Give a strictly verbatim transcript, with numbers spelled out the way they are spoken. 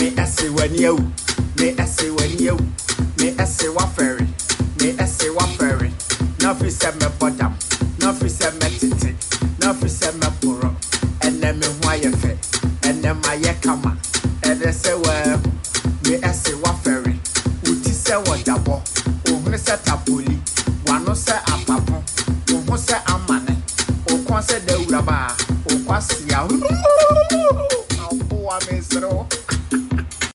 Me essay when you, me essay when you, me essay wa ferry, me essay wa ferry. Nothing said me bottom, nothing said me titi, nothing said me puro. And then me why you fit, and then my yakama, and they say well, me essay wa ferry. Uti say what double, who say tapuli, one say a papa, who say a man, who say the uraba, who was ya. Oh, I'm